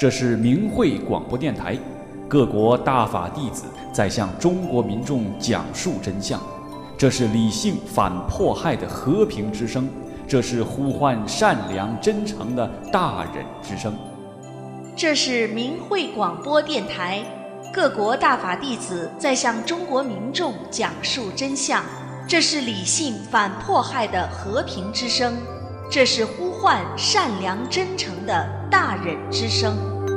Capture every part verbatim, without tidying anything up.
这是明慧广播电台，各国大法弟子在向中国民众讲述真相。这是理性反迫害的和平之声，这是呼唤善良真诚的大忍之声。 这是明慧广播电台，各国大法弟子在向中国民众讲述真相。这是理性反迫害的和平之声，这是呼唤善良真诚的大忍之声。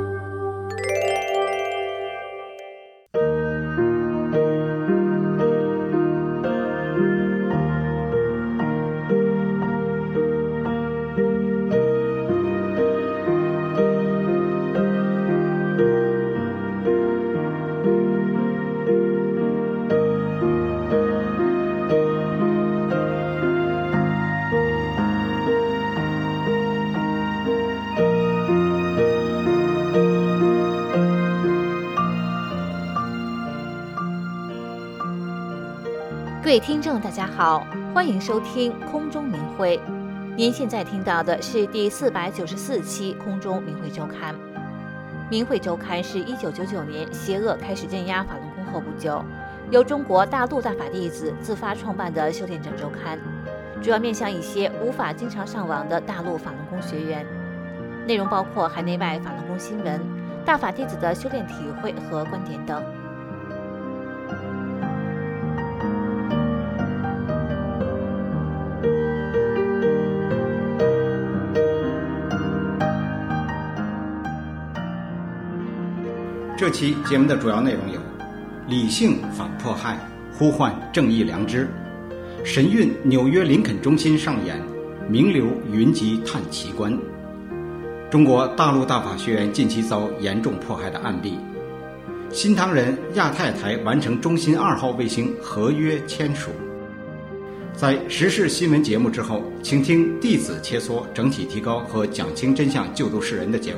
各位听众大家好，欢迎收听空中明慧。您现在听到的是第四百九十四期空中明慧周刊。明慧周刊是一九九九年邪恶开始镇压法轮功后不久，由中国大陆大法弟子自发创办的修炼者周刊，主要面向一些无法经常上网的大陆法轮功学员，内容包括海内外法轮功新闻、大法弟子的修炼体会和观点等。 这期节目的主要内容有：理性反迫害，呼唤正义良知；神韵纽约林肯中心上演名流云集探奇观；中国大陆大法学员近期遭严重迫害的案例；新唐人亚太台完成中新二号卫星合约签署。在时事新闻节目之后，请听弟子切磋整体提高和讲清真相救度世人的节目。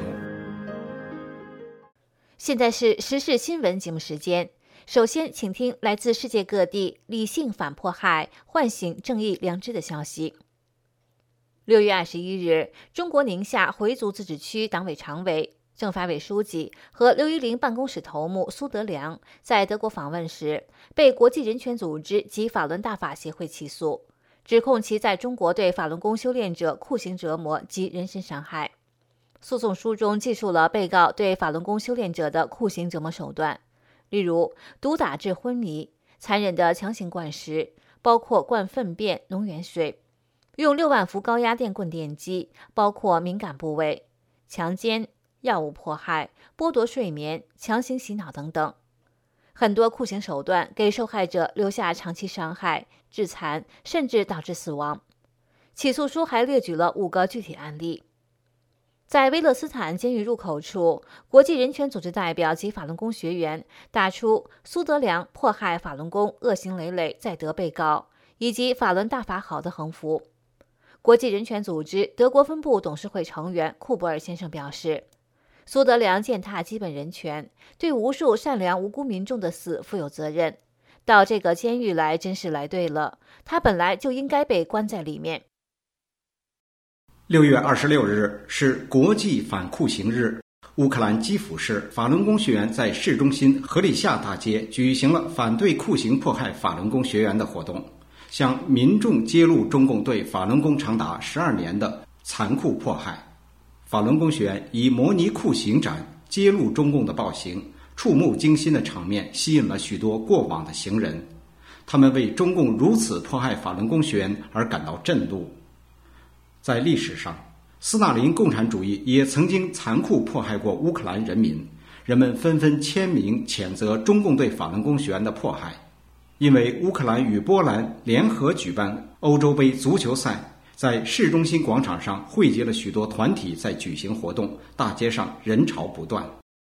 现在是时事新闻节目时间，首先请听来自世界各地理性反迫害、唤醒正义良知的消息。六月二十一日，中国宁夏回族自治区党委常委、政法委书记和六一零办公室头目苏德良在德国访问时，被国际人权组织及法轮大法协会起诉，指控其在中国对法轮功修炼者酷刑折磨及人身伤害。诉讼书中记述了被告对法轮功修炼者的酷刑折磨手段，例如毒打致昏迷、残忍的强行灌食，包括灌粪便、脓元水，用六万伏高压电棍电击，包括敏感部位，强奸、药物迫害、剥夺睡眠、强行洗脑等等。很多酷刑手段给受害者留下长期伤害、致残，甚至导致死亡。起诉书还列举了五个具体案例。在威勒斯坦监狱入口处，国际人权组织代表及法轮功学员打出苏德良迫害法轮功恶行累累在德被告，以及法轮大法好的横幅。国际人权组织德国分部董事会成员库伯尔先生表示，苏德良践踏基本人权，对无数善良无辜民众的死负有责任。到这个监狱来真是来对了，他本来就应该被关在里面。 六月二十六日是国际反酷刑日，乌克兰基辅市法轮功学员在市中心河里夏大街举行了反对酷刑迫害法轮功学员的活动，向民众揭露中共对法轮功长达十二年的残酷迫害。法轮功学员以模拟酷刑展揭露中共的暴行，触目惊心的场面吸引了许多过往的行人，他们为中共如此迫害法轮功学员而感到震怒。在历史上，斯大林共产主义也曾经残酷迫害过乌克兰人民，人们纷纷签名谴责中共对法轮功学员的迫害。因为乌克兰与波兰联合举办欧洲杯足球赛，在市中心广场上汇集了许多团体在举行活动，大街上人潮不断。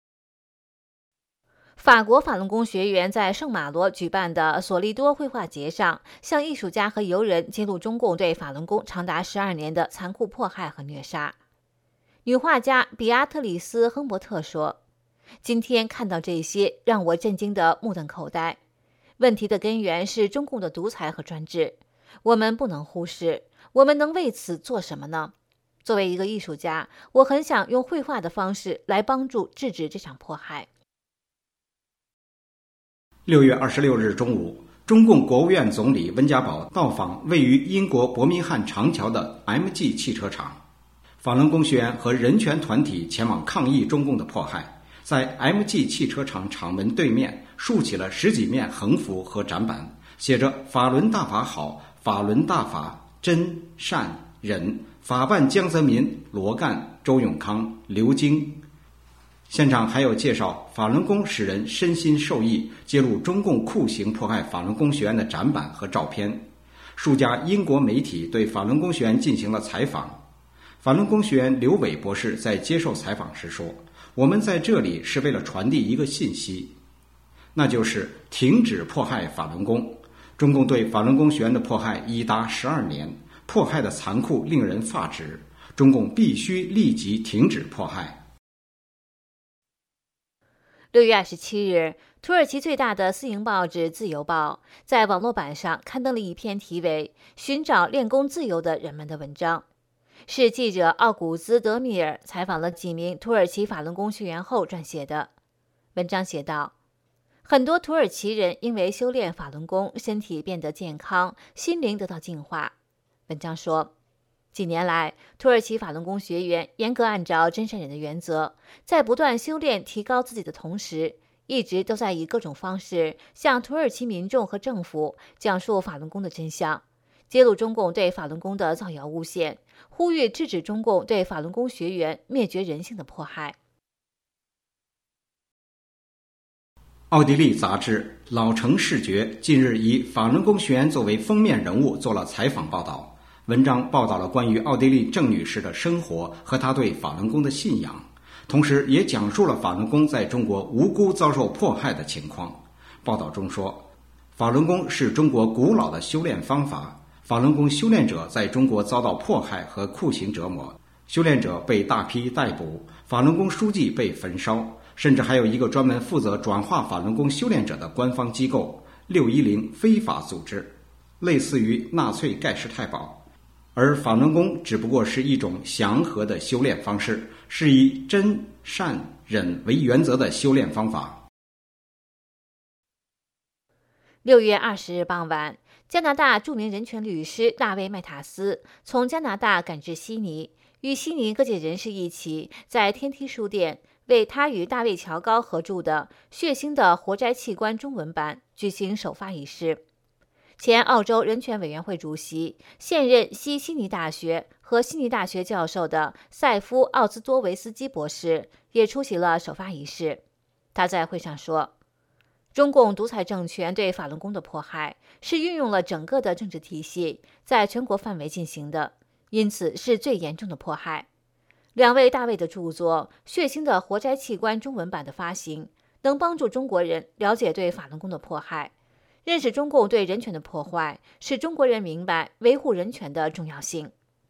法国法轮功学员在圣马罗举办的索利多绘画节上，向艺术家和游人揭露中共对法轮功长达十二年的残酷迫害和虐杀。女画家比阿特里斯·亨伯特说：“今天看到这些，让我震惊得目瞪口呆。问题的根源是中共的独裁和专制，我们不能忽视。我们能为此做什么呢？ 作为一个艺术家，我很想用绘画的方式来帮助制止这场迫害。 六月二十六日中午，中共国务院总理温家宝到访位于英国伯明翰长桥的 M G 汽车厂，法轮功学员和人权团体前往抗议中共的迫害，在 M G 汽车厂厂门对面竖起了十几面横幅和展板，写着“法轮大法好，法轮大法真善忍，法办江泽民、罗干、周永康、刘京”。现场还有介绍法轮功使人身心受益，揭露中共酷刑迫害法轮功学员的展板和照片。数家英国媒体对法轮功学员进行了采访。法轮功学员刘伟博士在接受采访时说：“我们在这里是为了传递一个信息，那就是停止迫害法轮功。中共对法轮功学员的迫害已达十二年，迫害的残酷令人发指，中共必须立即停止迫害。” 六月二十七日，土耳其最大的私营报纸《自由报》在网络版上刊登了一篇题为《寻找练功自由的人们》的文章，是记者奥古兹德米尔采访了几名土耳其法轮功学员后撰写的。文章写道：很多土耳其人因为修炼法轮功，身体变得健康，心灵得到净化。文章说，几年来，土耳其法轮功学员严格按照真善忍的原则，在不断修炼提高自己的同时，一直都在以各种方式向土耳其民众和政府讲述法轮功的真相，揭露中共对法轮功的造谣诬陷，呼吁制止中共对法轮功学员灭绝人性的迫害。 奥地利杂志《老成视觉》近日以法轮功学员作为封面人物做了采访报道。文章报道了关于奥地利郑女士的生活和她对法轮功的信仰，同时也讲述了法轮功在中国无辜遭受迫害的情况。报道中说，法轮功是中国古老的修炼方法，法轮功修炼者在中国遭到迫害和酷刑折磨，修炼者被大批逮捕，法轮功书籍被焚烧，甚至还有一个专门负责转化法轮功修炼者的官方机构六一零非法组织，类似于纳粹盖世太保。而法轮功只不过是一种祥和的修炼方式，是以真善忍为原则的修炼方法。 六月二十日傍晚，加拿大著名人权律师大卫·麦塔斯从加拿大赶至悉尼，与悉尼各界人士一起在天梯书店为他与大卫·乔高合著的《血腥的活摘器官》中文版举行首发仪式。前澳洲人权委员会主席、现任西悉尼大学和悉尼大学教授的塞夫·奥兹多维斯基博士也出席了首发仪式。他在会上说，中共独裁政权对法轮功的迫害是运用了整个的政治体系，在全国范围进行的，因此是最严重的迫害。两位大卫的著作《血腥的活摘器官》中文版的发行，能帮助中国人了解对法轮功的迫害，认识中共对人权的破坏，使中国人明白维护人权的重要性。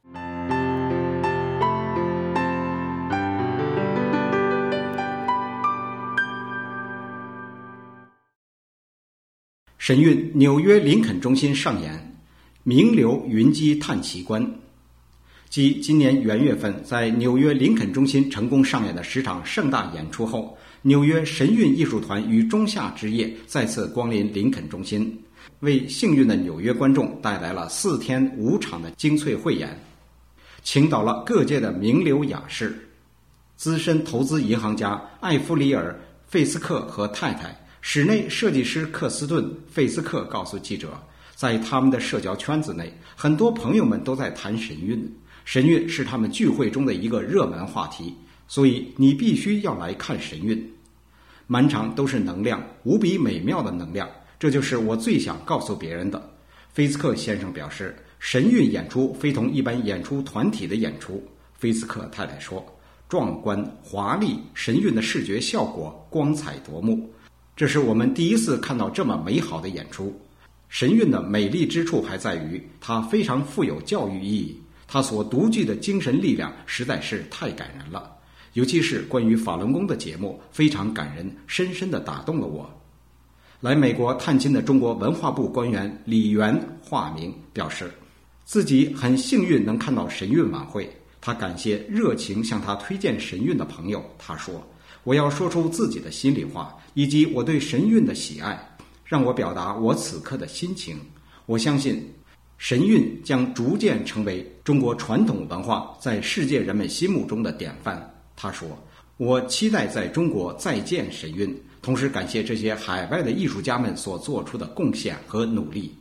神韵纽约林肯中心上演名流云机探奇观，继今年元月份在纽约林肯中心成功上演的十场盛大演出后，纽约神韵艺术团于中夏之夜再次光临林肯中心，为幸运的纽约观众带来了四天五场的精粹汇演，请到了各界的名流雅士。资深投资银行家艾弗里尔·费斯克和太太，室内设计师克斯顿·费斯克告诉记者，在他们的社交圈子内，很多朋友们都在谈神韵，神韵是他们聚会中的一个热门话题，所以你必须要来看神韵。满场都是能量，无比美妙的能量，这就是我最想告诉别人的。菲斯克先生表示，神韵演出非同一般演出团体的演出。菲斯克太太说，壮观、华丽，神韵的视觉效果光彩夺目，这是我们第一次看到这么美好的演出。神韵的美丽之处还在于它非常富有教育意义，它所独具的精神力量实在是太感人了，尤其是关于法轮功的节目非常感人，深深地打动了我。来美国探亲的中国文化部官员李元化名表示，自己很幸运能看到神韵晚会， 他感谢热情向他推荐神韵的朋友。他说：“我要说出自己的心里话，以及我对神韵的喜爱，让我表达我此刻的心情。我相信神韵将逐渐成为中国传统文化在世界人们心目中的典范。”他说：“我期待在中国再见神韵，同时感谢这些海外的艺术家们所做出的贡献和努力。”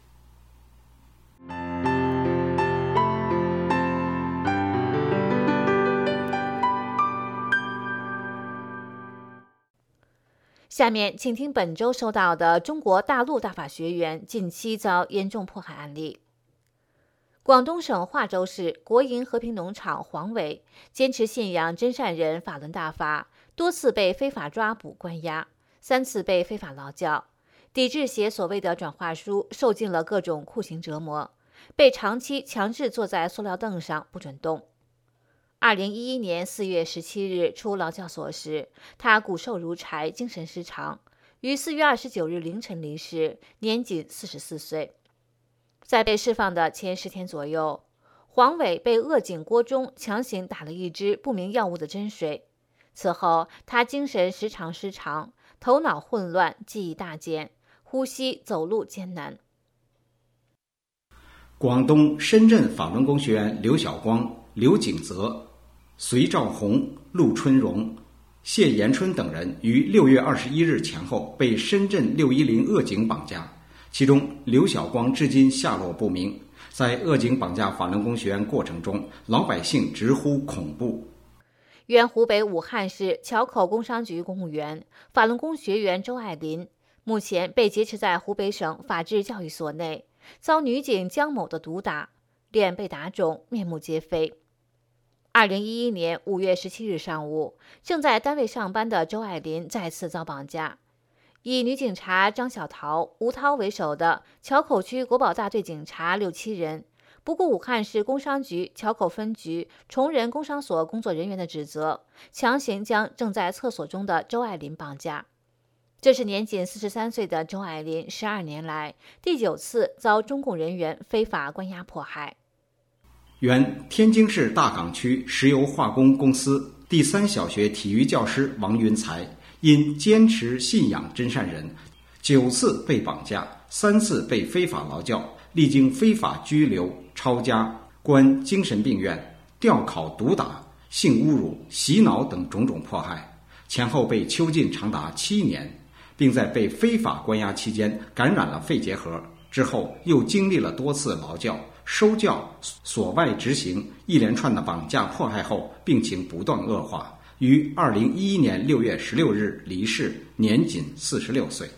下面请听本周收到的中国大陆大法学员近期遭严重迫害案例。广东省化州市国营和平农场黄伟坚持信仰真善人法轮大法，多次被非法抓捕关押，三次被非法劳教，抵制写所谓的转化书，受尽了各种酷刑折磨，被长期强制坐在塑料凳上不准动。二零一一年四月十七日出劳教所时，他骨瘦如柴，精神失常，于四月二十九日凌晨离世，年仅四十四岁。在被释放的前十天左右，黄伟被恶警郭忠强行打了一支不明药物的针水。此后，他精神时常失常，头脑混乱，记忆大减，呼吸走路艰难。 广东深圳法轮功学员刘晓光、刘景泽、隋兆红、陆春荣、谢延春等人于六月二十一日前后被深圳六一零恶警绑架，其中刘晓光至今下落不明。在恶警绑架法轮功学员过程中，老百姓直呼恐怖。 原湖北武汉市桥口工商局公务员、法轮功学员周爱林，目前被劫持在湖北省法制教育所内，遭女警江某的毒打，脸被打肿，面目皆非。二零一一年五月十七日上午，正在单位上班的周爱林再次遭绑架，以女警察张小桃、吴涛为首的桥口区国保大队警察六七人，不顾武汉市工商局桥口分局崇仁工商所工作人员的指责，强行将正在厕所中的周爱林绑架。这是年仅四十三岁的周爱林十二年来第九次遭中共人员非法关押迫害。 原天津市大港区石油化工公司第三小学体育教师王云才，因坚持信仰真善人，九次被绑架，三次被非法劳教，历经非法拘留、抄家、关精神病院、吊考、毒打、性侮辱、洗脑等种种迫害，前后被囚禁长达七年，并在被非法关押期间感染了肺结核，之后又经历了多次劳教、收教、所外执行一连串的绑架迫害后，病情不断恶化，于二零一一年六月十六日离世，年仅四十六岁。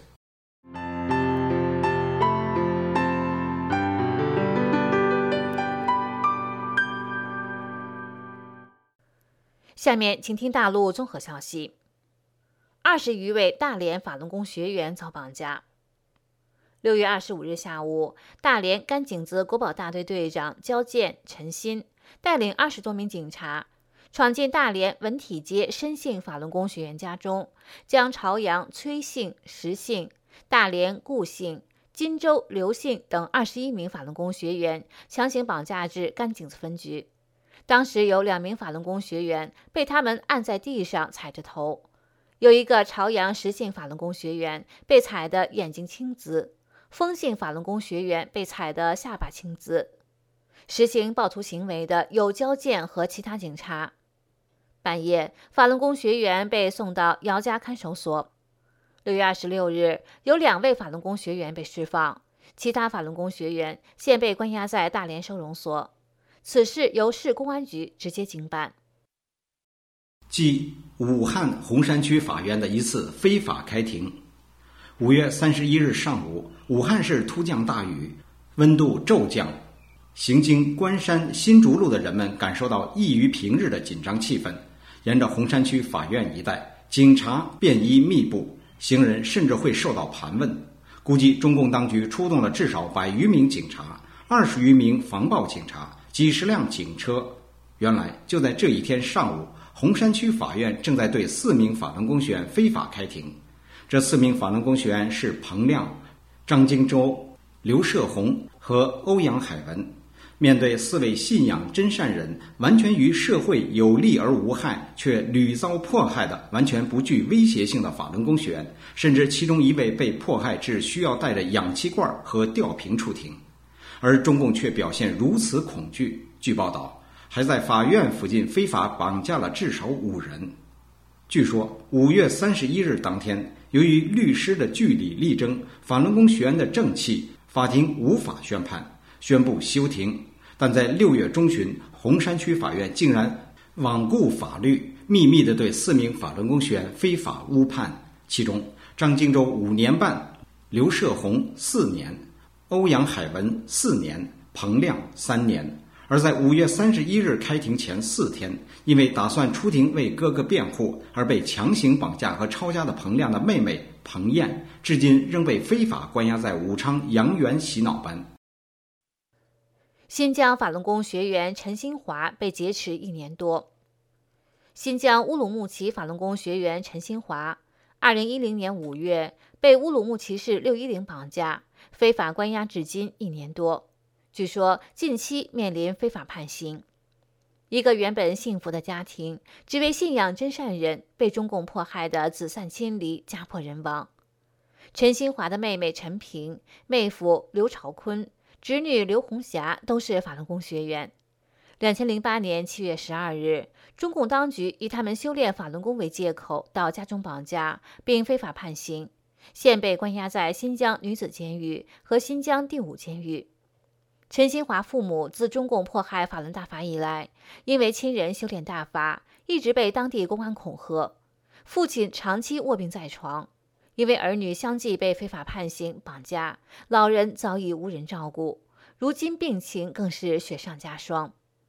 下面请听大陆综合消息。二十余位大连法轮功学员遭绑架。六月二十五日下午，大连甘井子国保大队队长焦建、陈鑫带领二十多名警察闯进大连文体街申姓法轮功学员家中，将朝阳、崔姓、石姓、大连顾姓、金州刘姓等二十一名法轮功学员强行绑架至甘井子分局。当时有两名法轮功学员被他们按在地上踩着头，有一个朝阳石姓法轮功学员被踩得眼睛青紫，丰姓法轮功学员被踩得下巴青紫。实行暴徒行为的有焦建和其他警察。半夜，法轮功学员被送到姚家看守所。六月二十六日，有两位法轮功学员被释放，其他法轮功学员现被关押在大连收容所。此事由市公安局直接经办。 继武汉洪山区法院的一次非法开庭。五月三十一日上午，武汉市突降大雨，温度骤降，行经关山新竹路的人们感受到异于平日的紧张气氛。沿着洪山区法院一带，警察便衣密布，行人甚至会受到盘问。估计中共当局出动了至少百余名警察、二十余名防暴警察、几十辆警车。原来就在这一天上午，洪山区法院正在对四名法轮功学员非法开庭。这四名法轮功学员是彭亮、张金洲、刘社红和欧阳海文。 面对四位信仰真善人完全于社会有利而无害，却屡遭迫害的完全不具威胁性的法轮功学员，甚至其中一位被迫害至需要带着氧气罐和吊瓶出庭，而中共却表现如此恐惧。据报道，还在法院附近非法绑架了至少五人。据说五月三十一日当天，由于律师的据理力争，法轮功学员的正气，法庭无法宣判，宣布休庭。但在六月中旬，洪山区法院竟然罔顾法律，秘密地对四名法轮功学员非法误判，其中张金洲五年半，刘射红四年，欧阳海文四年，彭亮三年。而在五月三十一日开庭前四天，因为打算出庭为哥哥辩护而被强行绑架和抄家的彭亮的妹妹彭艳，至今仍被非法关押在武昌阳元洗脑班。 新疆法轮功学员陈新华被劫持一年多。新疆乌鲁木齐法轮功学员陈新华，二零一零年五月被乌鲁木齐市六一零绑架，非法关押至今一年多。据说近期面临非法判刑。一个原本幸福的家庭，只为信仰真善人，被中共迫害的子散千里，家破人亡。陈新华的妹妹陈平、妹夫刘朝坤、侄女刘红霞都是法轮功学员。二零零八年七月十二日，中共当局以他们修炼法轮功为借口，到家中绑架，并非法判刑，现被关押在新疆女子监狱和新疆第五监狱。陈新华父母自中共迫害法轮大法以来，因为亲人修炼大法，一直被当地公安恐吓。父亲长期卧病在床，因为儿女相继被非法判刑绑架，老人早已无人照顾，如今病情更是雪上加霜。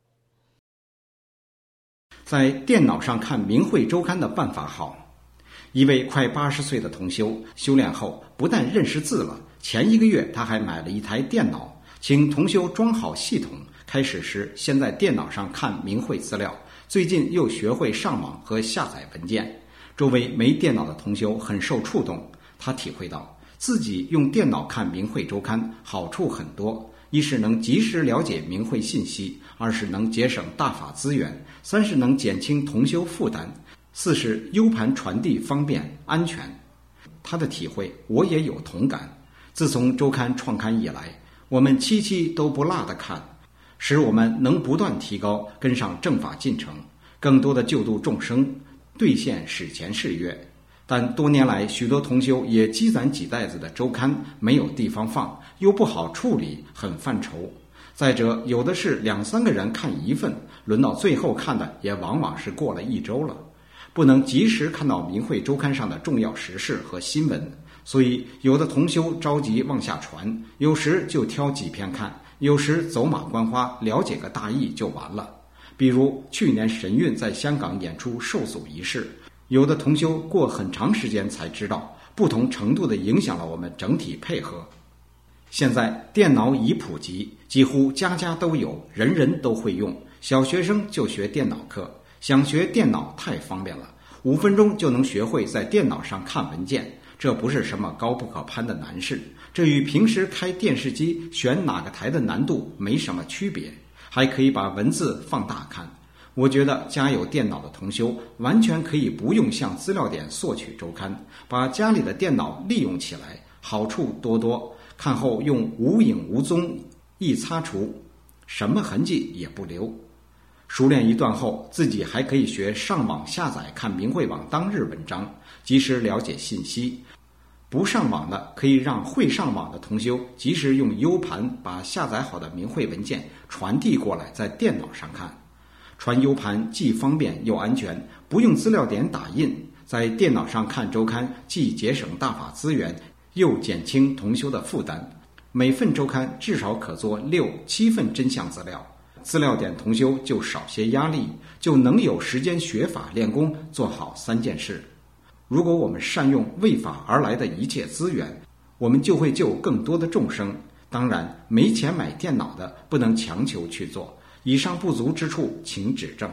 在电脑上看明慧周刊的办法好。一位快八十岁的同修修炼后，不但认识字了，前一个月他还买了一台电脑，请同修装好系统。开始时先在电脑上看明慧资料，最近又学会上网和下载文件。周围没电脑的同修很受触动，他体会到自己用电脑看明慧周刊好处很多，一是能及时了解明慧信息，二是能节省大法资源，三是能减轻同修负担，四是 U 盘传递方便安全。他的体会我也有同感。自从周刊创刊以来，我们期期都不落地看，使我们能不断提高，跟上正法进程，更多的救度众生，兑现史前誓约。但多年来，许多同修也积攒几袋子的周刊，没有地方放，又不好处理，很犯愁。再者，有的是两三个人看一份，轮到最后看的也往往是过了一周了，不能及时看到明慧周刊上的重要时事和新闻。所以有的同修着急往下传，有时就挑几篇看，有时走马观花，了解个大意就完了。比如去年神韵在香港演出受阻一事，有的同修过很长时间才知道，不同程度地影响了我们整体配合。现在电脑已普及，几乎家家都有，人人都会用，小学生就学电脑课，想学电脑太方便了，五分钟就能学会在电脑上看文件，这不是什么高不可攀的难事，这与平时开电视机选哪个台的难度没什么区别，还可以把文字放大看。我觉得家有电脑的同修完全可以不用向资料点索取周刊，把家里的电脑利用起来，好处多多。看后用无影无踪一擦除，什么痕迹也不留。熟练一段后，自己还可以学上网下载看明慧网当日文章，及时了解信息。不上网的可以让会上网的同修及时用 U 盘把下载好的明慧文件传递过来，在电脑上看。传 U 盘既方便又安全，不用资料点打印，在电脑上看周刊既节省大法资源，又减轻同修的负担。每份周刊至少可做六七份真相资料，资料点同修就少些压力，就能有时间学法练功，做好三件事。如果我们善用为法而来的一切资源，我们就会救更多的众生。当然，没钱买电脑的不能强求去做，以上不足之处请指正。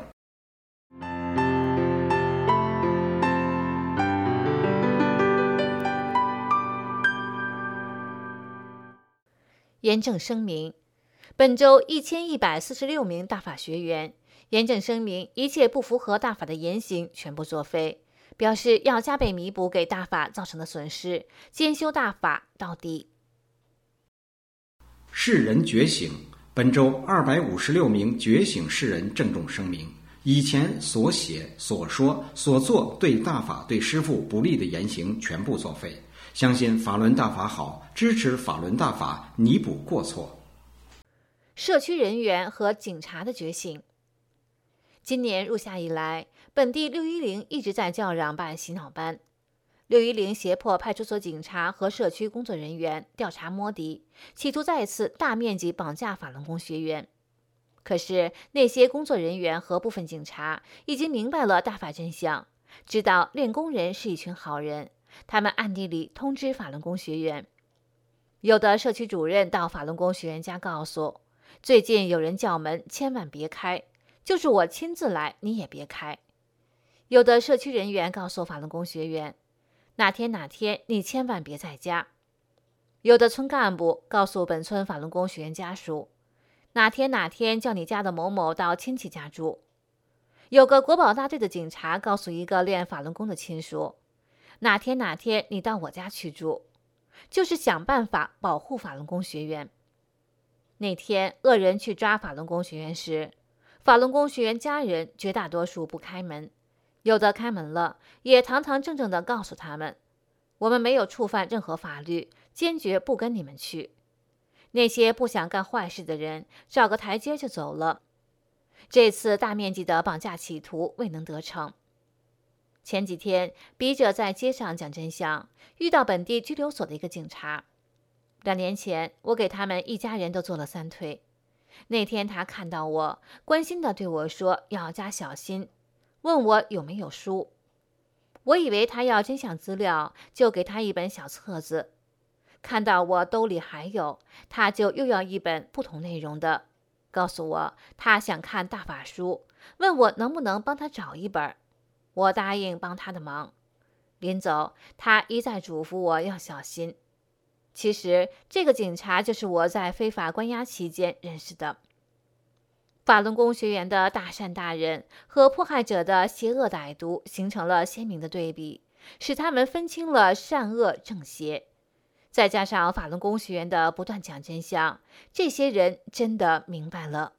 严正声明， 本州一千一百四十六名大法学员严正声明，一切不符合大法的言行全部作废，表示要加倍弥补给大法造成的损失，兼修大法到底。 世人觉醒，本州二百五十六名觉醒世人郑重声明，以前所写、所说、所做对大法、对师父不利的言行全部作废，相信法轮大法好，支持法轮大法，弥补过错。 社区人员和警察的觉醒。今年入夏以来，本地六一零一直在叫嚷办洗脑班。六一零胁迫派出所警察和社区工作人员调查摸底，企图再次大面积绑架法轮功学员。可是那些工作人员和部分警察已经明白了大法真相，知道练功人是一群好人，他们暗地里通知法轮功学员。有的社区主任到法轮功学员家告诉，最近有人叫门，千万别开，就是我亲自来，你也别开。有的社区人员告诉法轮功学员，哪天哪天你千万别在家。有的村干部告诉本村法轮功学员家属，哪天哪天叫你家的某某到亲戚家住。有个国保大队的警察告诉一个练法轮功的亲属，哪天哪天你到我家去住，就是想办法保护法轮功学员。那天恶人去抓法轮功学员时，法轮功学员家人绝大多数不开门，有的开门了，也堂堂正正地告诉他们，我们没有触犯任何法律，坚决不跟你们去。那些不想干坏事的人找个台阶就走了。这次大面积的绑架企图未能得逞。前几天，笔者在街上讲真相，遇到本地拘留所的一个警察。两年前，我给他们一家人都做了三退。那天他看到我，关心地对我说要加小心，问我有没有书。我以为他要真相资料，就给他一本小册子。看到我兜里还有，他就又要一本不同内容的，告诉我他想看大法书，问我能不能帮他找一本。我答应帮他的忙。临走，他一再嘱咐我要小心。其实这个警察就是我在非法关押期间认识的。法轮功学员的大善大仁和迫害者的邪恶歹毒形成了鲜明的对比，使他们分清了善恶正邪。再加上法轮功学员的不断讲真相，这些人真的明白了。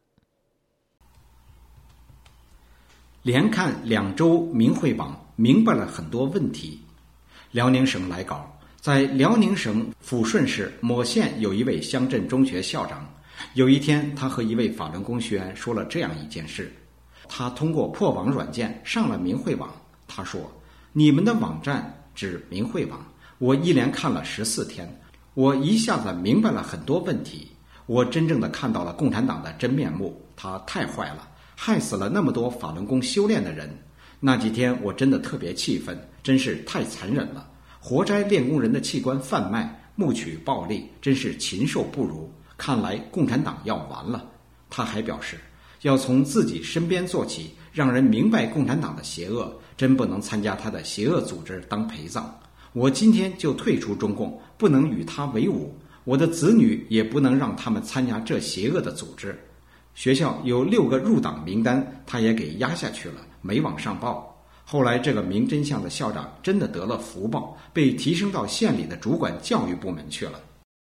连看两周明慧网，明白了很多问题。辽宁省来稿，在辽宁省抚顺市某县有一位乡镇中学校长，有一天他和一位法轮功学员说了这样一件事。他通过破网软件上了明慧网，他说，你们的网站指明慧网，我一连看了十四天，我一下子明白了很多问题，我真正的看到了共产党的真面目，他太坏了，害死了那么多法轮功修炼的人。那几天我真的特别气愤，真是太残忍了，活摘练功人的器官贩卖，谋取暴利，真是禽兽不如，看来共产党要完了。他还表示，要从自己身边做起，让人明白共产党的邪恶，真不能参加他的邪恶组织当陪葬。我今天就退出中共，不能与他为伍，我的子女也不能让他们参加这邪恶的组织。学校有六个入党名单，他也给压下去了，没往上报。后来这个明真相的校长真的得了福报，被提升到县里的主管教育部门去了。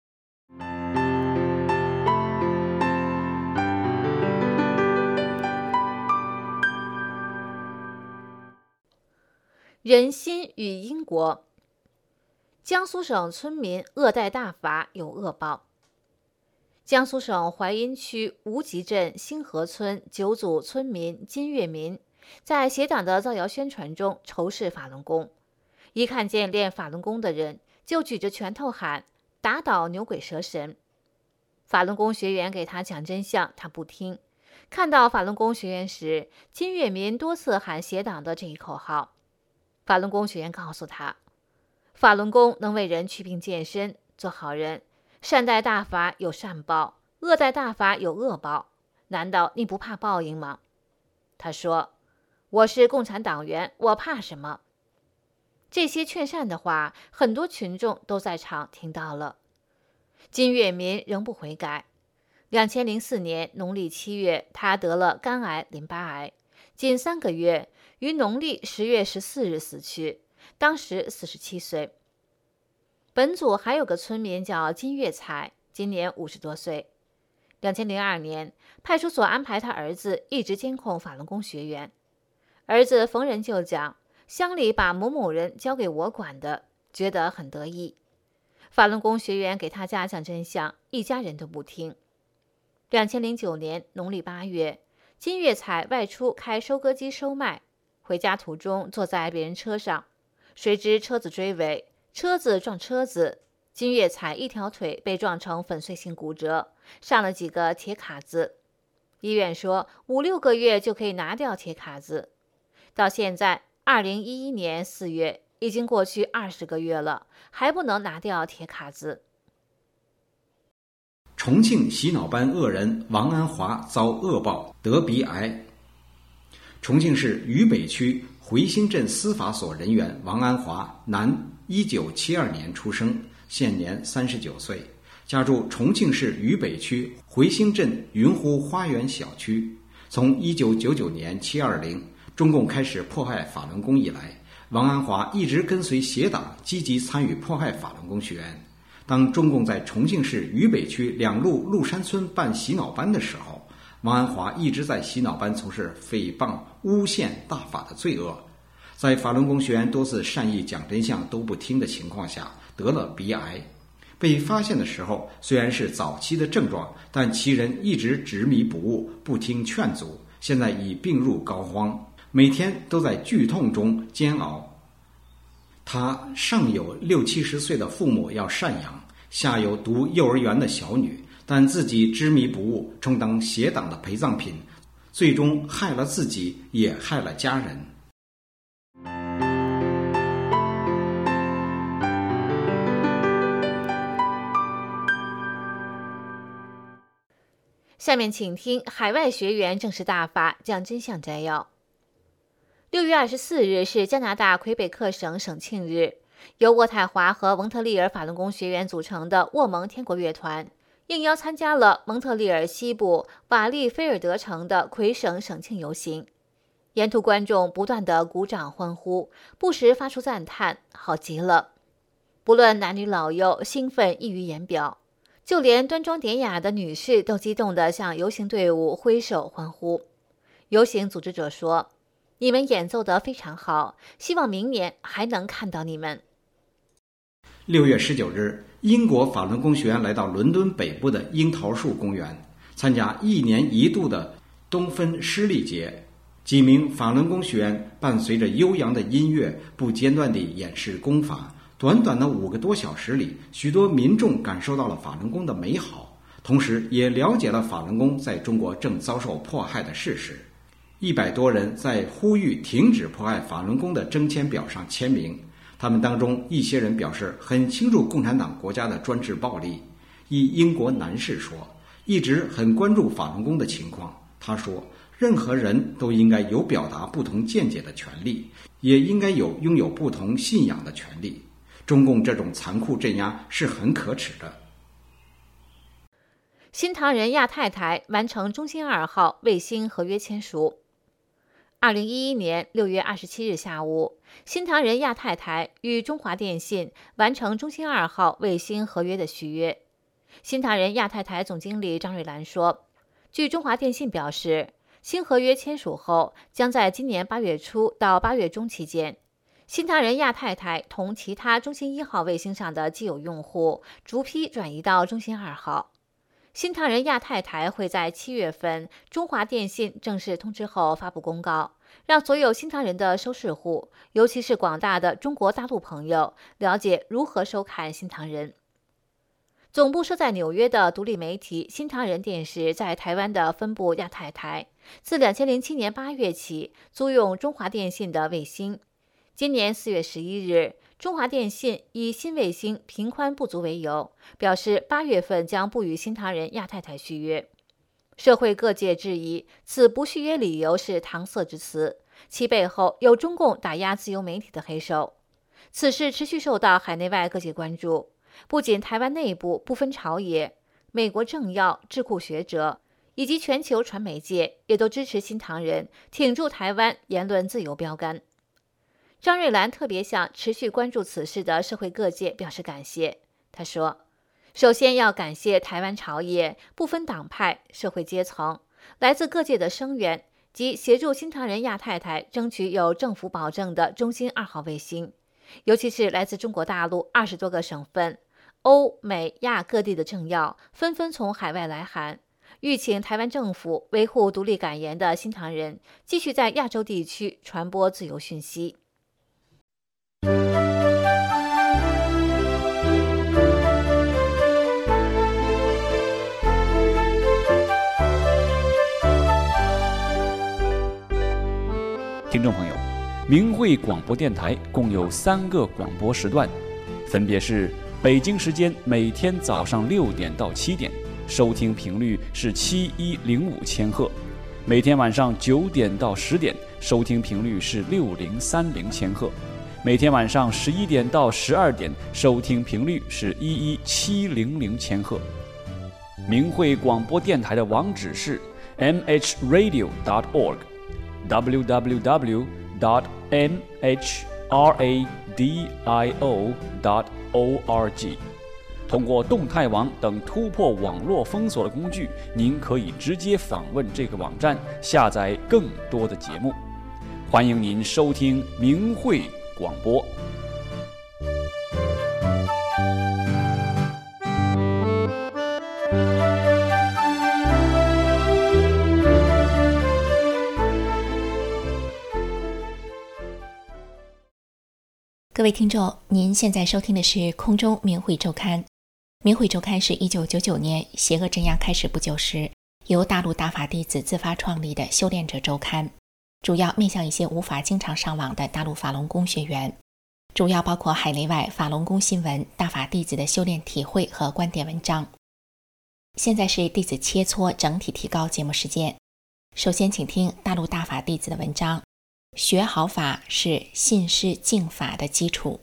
人心与因果。江苏省村民恶待大法有恶报。江苏省淮阴区无极镇新河村九组村民金月民在邪党的造谣宣传中仇视法轮功，一看见练法轮功的人就举着拳头喊打倒牛鬼蛇神。法轮功学员给他讲真相，他不听。看到法轮功学员时，金月民多次喊邪党的这一口号。法轮功学员告诉他，法轮功能为人祛病健身，做好人，善待大法有善报，恶待大法有恶报，难道你不怕报应吗？他说，我是共产党员，我怕什么？这些劝善的话，很多群众都在场听到了。金月民仍不悔改。 两千零四年农历七月，他得了肝癌、淋巴癌，仅三个月，于农历十月十四日死去，当时四十七岁。本组还有个村民叫金月彩，今年五十多岁。两千零二年，派出所安排他儿子一直监控法轮功学员。儿子逢人就讲，乡里把某某人交给我管的，觉得很得意。法轮功学员给他家讲真相，一家人都不听。两千零九年农历八月，金月彩外出开收割机收麦，回家途中坐在别人车上，谁知车子追尾，车子撞车子，金月彩一条腿被撞成粉碎性骨折，上了几个铁卡子。医院说五六个月就可以拿掉铁卡子。到现在二零一一年四月，已经过去二十个月了，还不能拿掉铁卡子。 重庆洗脑班恶人王安华遭恶报，得鼻癌。重庆市渝北区回新镇司法所人员王安华，男，一九七二年出生，现年三十九岁，家住重庆市渝北区回新镇云湖花园小区。从一九九九年七二零中共开始迫害法轮功以来，王安华一直跟随邪党，积极参与迫害法轮功学员。当中共在重庆市渝北区两路鹿山村办洗脑班的时候，王安华一直在洗脑班从事诽谤、诬陷大法的罪恶。在法轮功学员多次善意讲真相都不听的情况下，得了鼻癌。被发现的时候虽然是早期的症状，但其人一直执迷不悟，不听劝阻，现在已病入膏肓，每天都在剧痛中煎熬。他上有六七十岁的父母要赡养，下有读幼儿园的小女，但自己执迷不悟，充当邪党的陪葬品，最终害了自己，也害了家人。 下面请听海外学员正式大法讲真相摘要。六月二十四日是加拿大魁北克省省庆日，由渥太华和蒙特利尔法轮功学员组成的沃蒙天国乐团应邀参加了蒙特利尔西部瓦利菲尔德城的魁省省庆游行。沿途观众不断的鼓掌欢呼，不时发出赞叹，好极了。不论男女老幼，兴奋溢于言表，就连端庄典雅的女士都激动地向游行队伍挥手欢呼。游行组织者说，你们演奏得非常好，希望明年还能看到你们。 六月十九日，英国法轮功学员来到伦敦北部的樱桃树公园，参加一年一度的东芬施力节。几名法轮功学员伴随着悠扬的音乐，不间断地演示功法。短短的五个多小时里，许多民众感受到了法轮功的美好，同时也了解了法轮功在中国正遭受迫害的事实。一百多人在呼吁停止迫害法轮功的征签表上签名，他们当中一些人表示很清楚共产党国家的专制暴力。一英国男士说，一直很关注法轮功的情况。他说，任何人都应该有表达不同见解的权利，也应该有拥有不同信仰的权利。中共这种残酷镇压是很可耻的。 新唐人亚太台完成中兴二号卫星合约签署。二零一一年六月二十七日下午，新唐人亚太台与中华电信完成中兴二号卫星合约的续约。新唐人亚太台总经理张瑞兰说，据中华电信表示，新合约签署后，将在今年八月初到八月中期间，新唐人亚太台同其他中兴一号卫星上的既有用户逐批转移到中兴二号。新唐人亚太台会在七月份中华电信正式通知后发布公告，让所有新唐人的收视户，尤其是广大的中国大陆朋友，了解如何收看新唐人。总部设在纽约的独立媒体新唐人电视在台湾的分部亚太台，自二零零七年八月起租用中华电信的卫星。今年四月十一日，中华电信以新卫星频宽不足为由，表示八月份将不与新唐人亚太台续约。社会各界质疑此不续约理由是搪塞之词，其背后有中共打压自由媒体的黑手。此事持续受到海内外各界关注，不仅台湾内部不分朝野， 美国政要、智库学者以及全球传媒界也都支持新唐人挺住台湾言论自由标杆。张瑞兰特别向持续关注此事的社会各界表示感谢。他说，首先要感谢台湾朝野不分党派、社会阶层，来自各界的声援及协助新唐人亚太太争取有政府保证的中心二号卫星，尤其是来自中国大陆二十多个省份、欧美亚各地的政要纷纷从海外来函，吁请台湾政府维护独立感言的新唐人继续在亚洲地区传播自由讯息。 听众朋友，明慧广播电台共有三个广播时段，分别是北京时间每天早上六点到七点，收听频率是七一零五千赫；每天晚上九点到十点，收听频率是六零三零千赫；每天晚上十一点到十二点，收听频率是一一七零零千赫。明慧广播电台的网址是 m h radio dot org。w w w dot m h radio dot org。 通过动态网等突破网络封锁的工具，您可以直接访问这个网站，下载更多的节目。欢迎您收听明慧广播。 各位听众，您现在收听的是空中明慧周刊。明慧周刊是一九九九年邪恶镇压开始不久时，由大陆大法弟子自发创立的修炼者周刊，主要面向一些无法经常上网的大陆法轮功学员，主要包括海内外法轮功新闻、大法弟子的修炼体会和观点文章。现在是弟子切磋整体提高节目时间，首先请听大陆大法弟子的文章，学好法是信师敬法的基础。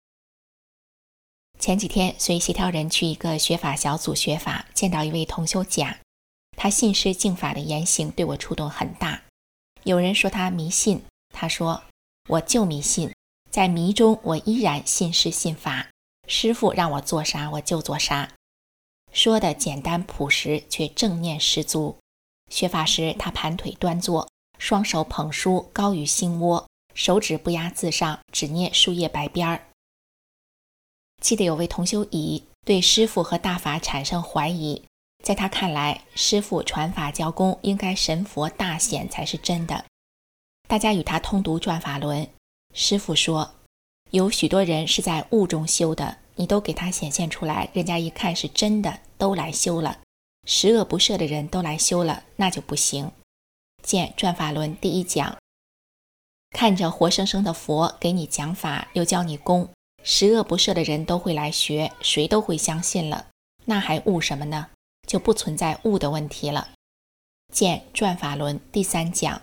前几天随协调人去一个学法小组学法，见到一位同修甲，他信师敬法的言行对我触动很大。有人说他迷信，他说我就迷信，在迷中我依然信师信法，师父让我做啥我就做啥。说的简单朴实，却正念十足。学法时他盘腿端坐，双手捧书高于心窝，手指不压字上，只捏书页白边儿。记得有位同修乙对师父和大法产生怀疑，在他看来，师父传法教功应该神佛大显才是真的。大家与他通读转法轮，师父说，有许多人是在悟中修的，你都给他显现出来，人家一看是真的，都来修了。十恶不赦的人都来修了，那就不行。见转法轮第一讲，看着活生生的佛给你讲法，又教你功，十恶不赦的人都会来学，谁都会相信了，那还悟什么呢？就不存在悟的问题了。见转法轮第三讲，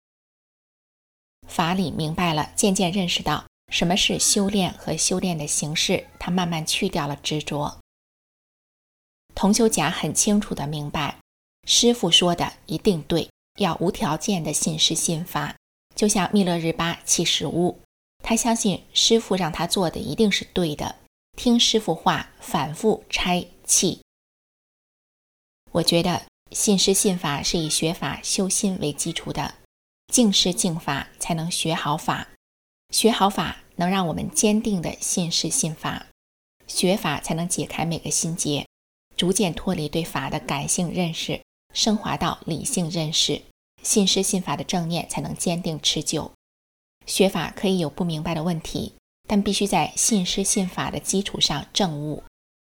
法理明白了，渐渐认识到什么是修炼和修炼的形式，他慢慢去掉了执着。同修甲很清楚地明白，师父说的一定对，要无条件的信师信法，就像密勒日巴弃石屋，他相信师父让他做的一定是对的，听师父话，反复拆弃。我觉得信师信法是以学法修心为基础的，敬师敬法才能学好法，学好法能让我们坚定的信师信法，学法才能解开每个心结，逐渐脱离对法的感性认识，升华到理性认识，信师信法的正念才能坚定持久。学法可以有不明白的问题，但必须在信师信法的基础上证悟。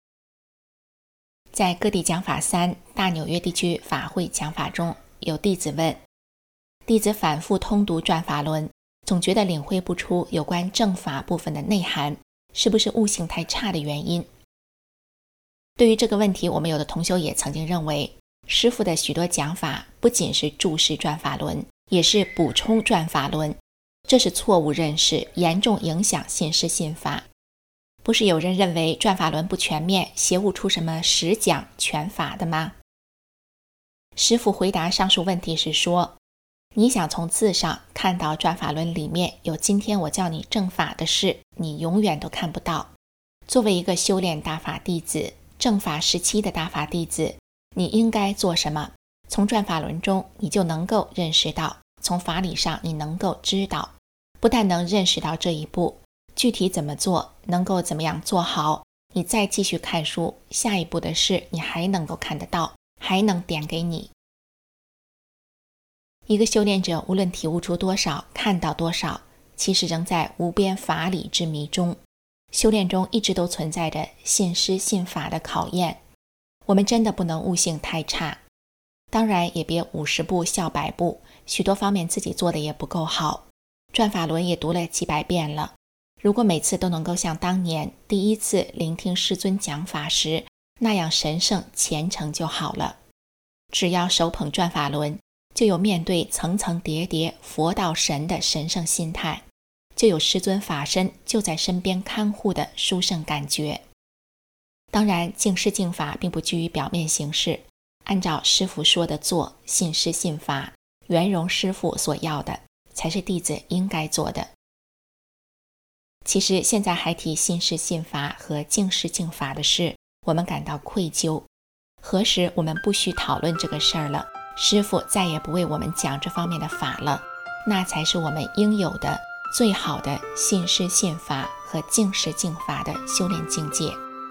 在各地讲法三大纽约地区法会讲法中，有弟子问，弟子反复通读转法轮，总觉得领会不出有关正法部分的内涵，是不是悟性太差的原因？对于这个问题，我们有的同修也曾经认为，师父的许多讲法不仅是注释转法轮，也是补充转法轮，这是错误认识，严重影响信师信法。 不是有人认为转法轮不全面，邪悟出什么十讲全法的吗？师父回答上述问题时说，你想从字上看到转法轮里面有今天我叫你正法的事，你永远都看不到。作为一个修炼大法弟子，正法时期的大法弟子，你应该做什么？从转法轮中你就能够认识到，从法理上你能够知道。不但能认识到这一步，具体怎么做，能够怎么样做好，你再继续看书，下一步的事你还能够看得到，还能点给你。一个修炼者无论体悟出多少，看到多少，其实仍在无边法理之迷中。修炼中一直都存在着信师信法的考验，我们真的不能悟性太差。当然也别五十步笑百步，许多方面自己做的也不够好。转法轮也读了几百遍了，如果每次都能够像当年第一次聆听师尊讲法时那样神圣虔诚就好了。只要手捧转法轮，就有面对层层叠叠佛道神的神圣心态，就有师尊法身就在身边看护的殊胜感觉。当然敬师敬法并不拘于表面形式，按照师父说的做，信师信法，圆融师父所要的，才是弟子应该做的。其实现在还提信师信法和敬师敬法的事，我们感到愧疚。何时我们不需讨论这个事儿了，师父再也不为我们讲这方面的法了，那才是我们应有的最好的信师信法和敬师敬法的修炼境界。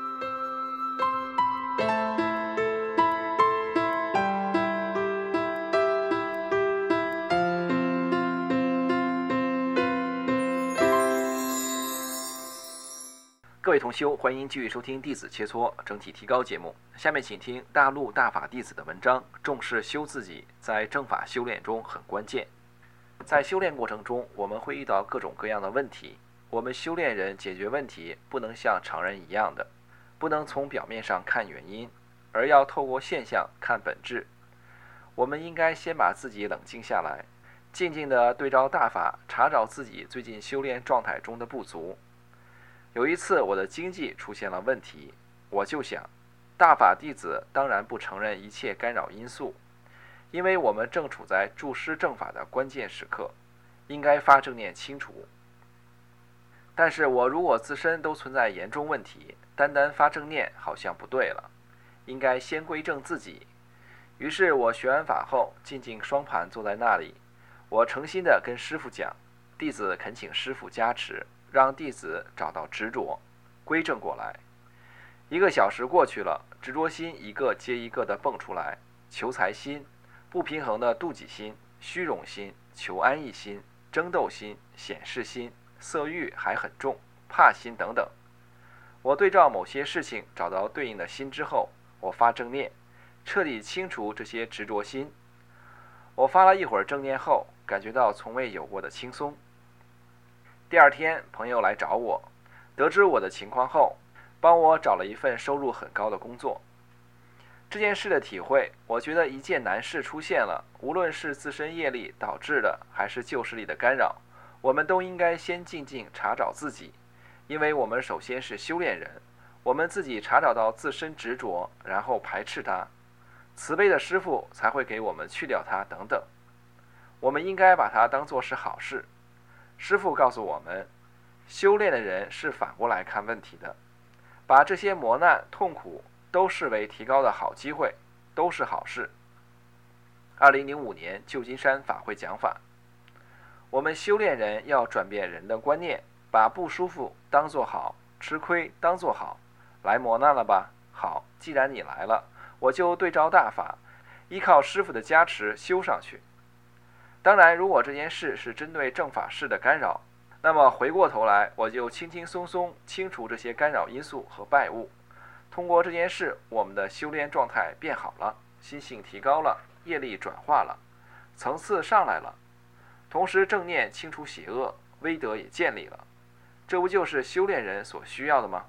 各位同修，欢迎继续收听《弟子切磋整体提高》节目。下面请听大陆大法弟子的文章，重视修自己在正法修炼中很关键。在修炼过程中，我们会遇到各种各样的问题，我们修炼人解决问题不能像常人一样的，不能从表面上看原因，而要透过现象看本质。我们应该先把自己冷静下来，静静地对照大法，查找自己最近修炼状态中的不足。有一次我的经济出现了问题，我就想，大法弟子当然不承认一切干扰因素，因为我们正处在助师正法的关键时刻，应该发正念清除。但是我如果自身都存在严重问题，单单发正念好像不对了，应该先归正自己。于是我学完法后，静静双盘坐在那里，我诚心地跟师父讲，弟子恳请师父加持，让弟子找到执着，归正过来。一个小时过去了，执着心一个接一个地蹦出来，求财心、不平衡的妒忌心、虚荣心、求安逸心、争斗心、显示心、色欲还很重、怕心等等。我对照某些事情找到对应的心之后，我发正念，彻底清除这些执着心。我发了一会儿正念后，感觉到从未有过的轻松。第二天，朋友来找我，得知我的情况后，帮我找了一份收入很高的工作。这件事的体会，我觉得一件难事出现了，无论是自身业力导致的，还是旧势力的干扰，我们都应该先静静查找自己，因为我们首先是修炼人，我们自己查找到自身执着，然后排斥它，慈悲的师父才会给我们去掉它等等。我们应该把它当作是好事。师父告诉我们，修炼的人是反过来看问题的，把这些磨难痛苦都视为提高的好机会，都是好事。二零零五年旧金山法会讲法，我们修炼人要转变人的观念，把不舒服当作好，吃亏当作好。来磨难了吧？好，既然你来了，我就对照大法，依靠师父的加持修上去。当然，如果这件事是针对正法事的干扰，那么回过头来，我就轻轻松松清除这些干扰因素和败物。通过这件事，我们的修炼状态变好了，心性提高了，业力转化了，层次上来了，同时正念清除邪恶，威德也建立了。这不就是修炼人所需要的吗？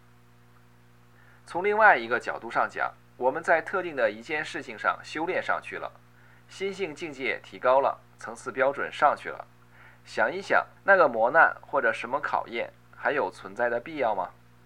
从另外一个角度上讲，我们在特定的一件事情上修炼上去了，心性境界提高了，层次标准上去了。想一想，那个磨难或者什么考验还有存在的必要吗？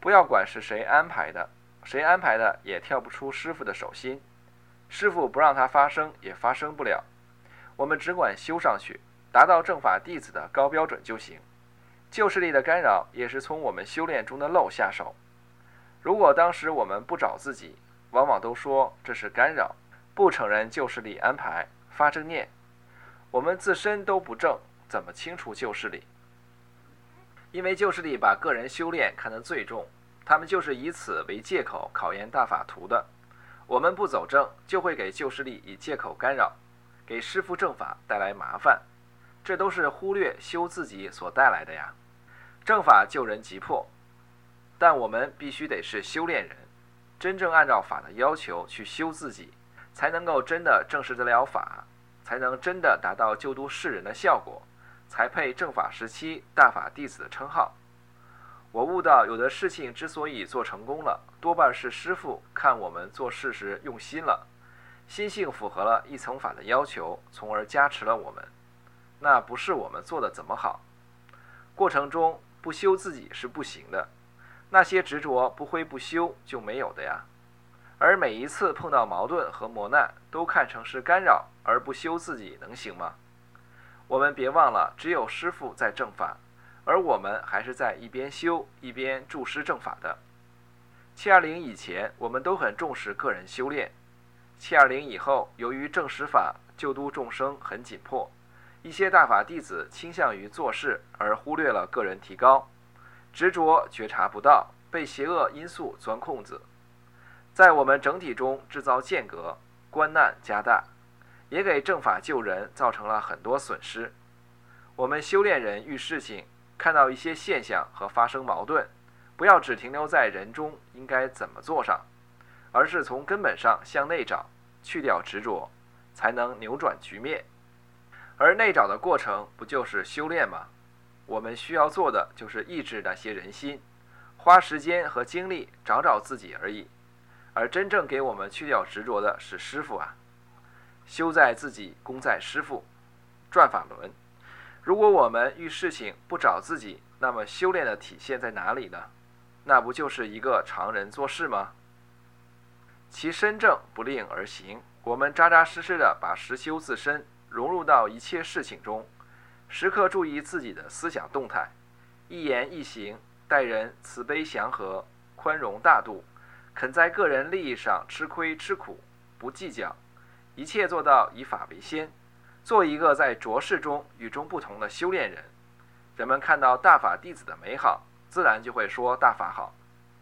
不要管是谁安排的，谁安排的也跳不出师父的手心，师父不让它发生也发生不了，我们只管修上去，达到正法弟子的高标准就行。旧势力的干扰也是从我们修炼中的漏下手，如果当时我们不找自己，往往都说这是干扰，不承认旧势力安排，发正念。我们自身都不正，怎么清除旧势力？因为旧势力把个人修炼看得最重，他们就是以此为借口考验大法徒的。我们不走正，就会给旧势力以借口干扰，给师父正法带来麻烦，这都是忽略修自己所带来的呀。正法救人急迫，但我们必须得是修炼人，真正按照法的要求去修自己，才能够真的证实得了法，才能真的达到救度世人的效果，才配正法时期大法弟子的称号。我悟到有的事情之所以做成功了，多半是师父看我们做事时用心了，心性符合了一层法的要求，从而加持了我们。那不是我们做的怎么好，过程中不修自己是不行的，那些执着不挥不修就没有的呀。而每一次碰到矛盾和磨难，都看成是干扰而不修自己，能行吗？我们别忘了，只有师父在正法，而我们还是在一边修一边助师正法的。七二零以前，我们都很重视个人修炼；七二零以后，由于正实法救度众生很紧迫，一些大法弟子倾向于做事，而忽略了个人提高，执着觉察不到，被邪恶因素钻空子，在我们整体中制造间隔，关难加大，也给正法救人造成了很多损失。我们修炼人遇事情，看到一些现象和发生矛盾，不要只停留在人中应该怎么做上，而是从根本上向内找，去掉执着，才能扭转局面。而内找的过程不就是修炼吗？我们需要做的就是抑制那些人心，花时间和精力找找自己而已。而真正给我们去掉执着的是师父啊！修在自己，功在师父。转法轮。如果我们遇事情不找自己，那么修炼的体现在哪里呢？那不就是一个常人做事吗？其身正不令而行，我们扎扎实实的把实修自身融入到一切事情中，时刻注意自己的思想动态，一言一行待人慈悲祥和，宽容大度，肯在个人利益上吃亏吃苦，不计较，一切做到以法为先，做一个在浊世中与众不同的修炼人。人们看到大法弟子的美好，自然就会说大法好。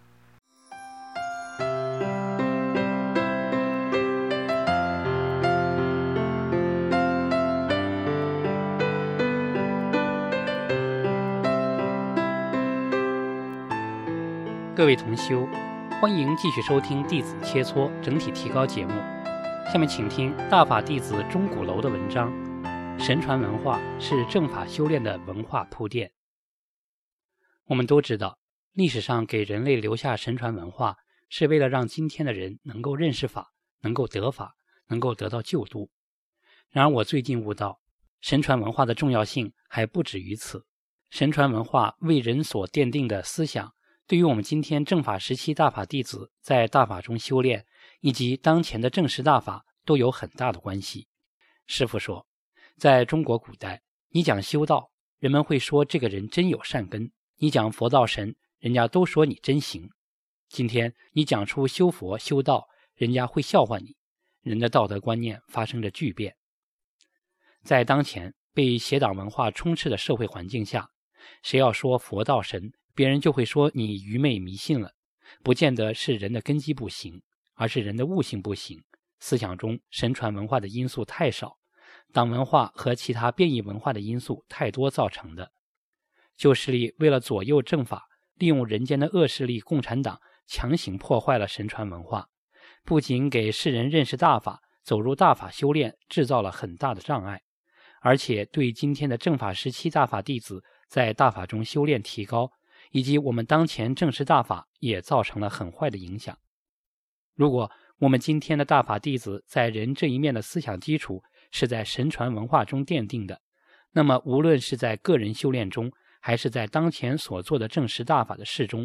各位同修，欢迎继续收听弟子切磋整体提高节目。下面请听大法弟子钟鼓楼的文章：神传文化是正法修炼的文化铺垫。我们都知道，历史上给人类留下神传文化，是为了让今天的人能够认识法，能够得法，能够得到救度。然而我最近悟到，神传文化的重要性还不止于此。神传文化为人所奠定的思想，对于我们今天正法时期大法弟子在大法中修炼，以及当前的正实大法都有很大的关系。师父说，在中国古代，你讲修道，人们会说这个人真有善根；你讲佛道神，人家都说你真行。今天你讲出修佛修道，人家会笑话你。人的道德观念发生着巨变。在当前被邪党文化充斥的社会环境下，谁要说佛道神，别人就会说你愚昧迷信了。不见得是人的根基不行，而是人的悟性不行，思想中神传文化的因素太少，党文化和其他变异文化的因素太多造成的。旧势力为了左右正法，利用人间的恶势力共产党强行破坏了神传文化，不仅给世人认识大法，走入大法修炼制造了很大的障碍，而且对今天的正法时期大法弟子在大法中修炼提高，以及我们当前正式大法也造成了很坏的影响。如果我们今天的大法弟子在人这一面的思想基础是在神传文化中奠定的，那么无论是在个人修炼中，还是在当前所做的正实大法的事中，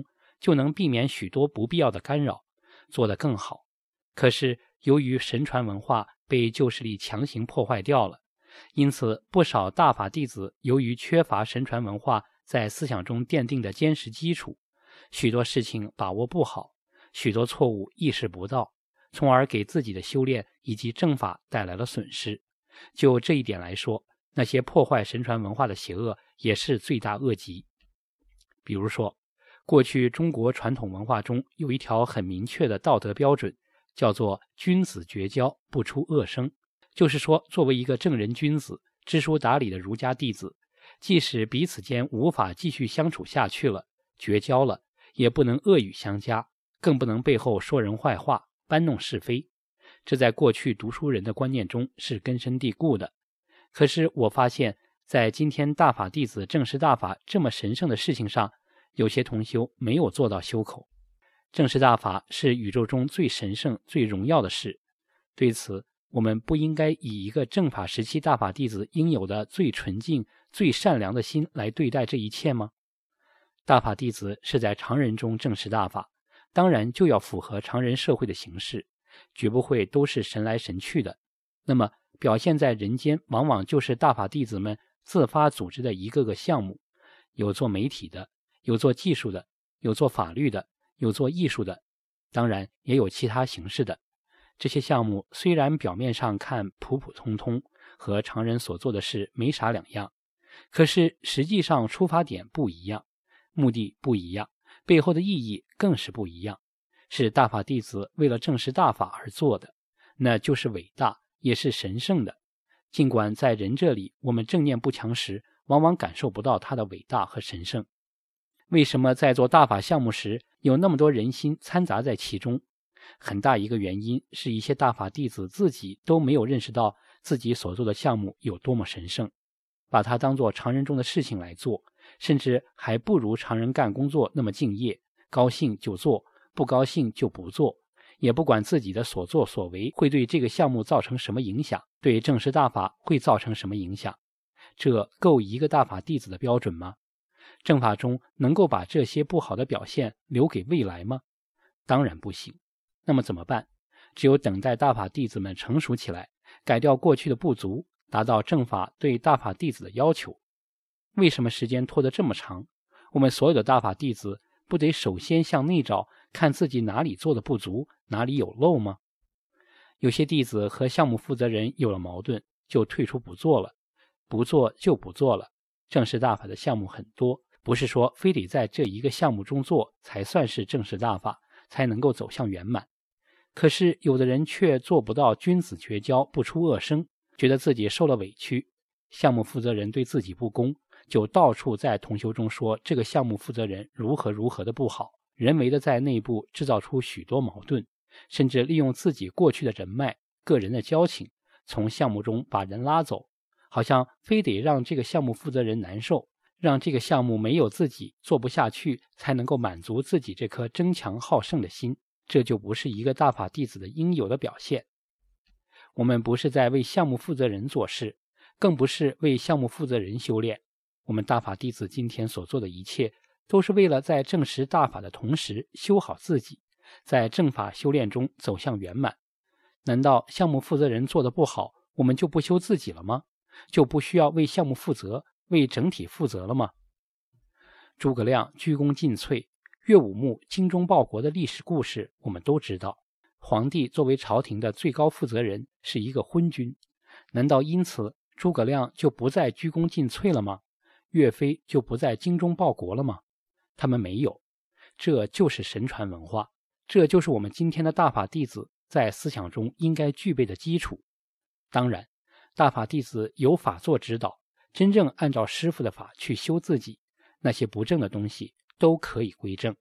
就能避免许多不必要的干扰，做得更好。可是由于神传文化被旧势力强行破坏掉了，因此不少大法弟子由于缺乏神传文化在思想中奠定的坚实基础，许多事情把握不好，许多错误意识不到，从而给自己的修炼以及正法带来了损失。就这一点来说，那些破坏神传文化的邪恶也是罪大恶极。比如说，过去中国传统文化中有一条很明确的道德标准，叫做君子绝交，不出恶声。就是说，作为一个正人君子、知书达理的儒家弟子，即使彼此间无法继续相处下去了，绝交了，也不能恶语相加，更不能背后说人坏话，搬弄是非。这在过去读书人的观念中是根深蒂固的。可是我发现，在今天大法弟子正视大法这么神圣的事情上，有些同修没有做到修口。正视大法是宇宙中最神圣、最荣耀的事，对此我们不应该以一个正法时期大法弟子应有的最纯净、最善良的心来对待这一切吗？大法弟子是在常人中正视大法，当然就要符合常人社会的形式，绝不会都是神来神去的。那么表现在人间往往就是大法弟子们自发组织的一个个项目，有做媒体的，有做技术的，有做法律的，有做艺术的，当然也有其他形式的。这些项目虽然表面上看普普通通，和常人所做的事没啥两样，可是实际上出发点不一样，目的不一样，背后的意义更是不一样，是大法弟子为了正视大法而做的，那就是伟大，也是神圣的。尽管在人这里我们正念不强时，往往感受不到它的伟大和神圣。为什么在做大法项目时有那么多人心掺杂在其中？很大一个原因是一些大法弟子自己都没有认识到自己所做的项目有多么神圣，把它当作常人中的事情来做，甚至还不如常人干工作那么敬业，高兴就做，不高兴就不做，也不管自己的所作所为会对这个项目造成什么影响，对正视大法会造成什么影响。这够一个大法弟子的标准吗？正法中能够把这些不好的表现留给未来吗？当然不行。那么怎么办？只有等待大法弟子们成熟起来，改掉过去的不足，达到正法对大法弟子的要求。为什么时间拖得这么长？我们所有的大法弟子不得首先向内找，看自己哪里做的不足，哪里有漏吗？有些弟子和项目负责人有了矛盾，就退出不做了，不做就不做了。正视大法的项目很多，不是说非得在这一个项目中做才算是正视大法，才能够走向圆满。可是有的人却做不到君子绝交，不出恶声，觉得自己受了委屈，项目负责人对自己不公，就到处在同修中说这个项目负责人如何如何的不好，人为的在内部制造出许多矛盾，甚至利用自己过去的人脉、个人的交情，从项目中把人拉走，好像非得让这个项目负责人难受，让这个项目没有自己做不下去，才能够满足自己这颗争强好胜的心。这就不是一个大法弟子的应有的表现。我们不是在为项目负责人做事，更不是为项目负责人修炼。我们大法弟子今天所做的一切，都是为了在证实大法的同时修好自己，在正法修炼中走向圆满。难道项目负责人做得不好，我们就不修自己了吗？就不需要为项目负责，为整体负责了吗？诸葛亮鞠躬尽瘁，岳武穆精忠报国的历史故事我们都知道。皇帝作为朝廷的最高负责人，是一个昏君，难道因此诸葛亮就不再鞠躬尽瘁了吗？岳飞就不再精忠报国了吗？他们没有。这就是神传文化，这就是我们今天的大法弟子在思想中应该具备的基础。当然，大法弟子有法做指导，真正按照师父的法去修自己，那些不正的东西都可以归正。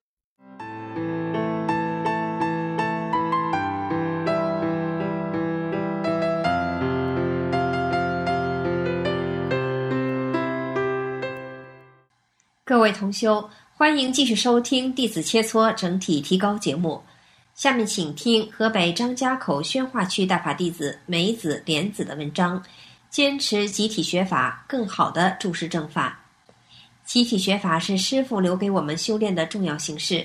各位同修，欢迎继续收听弟子切磋整体提高节目。下面请听河北张家口宣化区大法弟子梅子莲子的文章，坚持集体学法，更好地注释正法。集体学法是师父留给我们修炼的重要形式，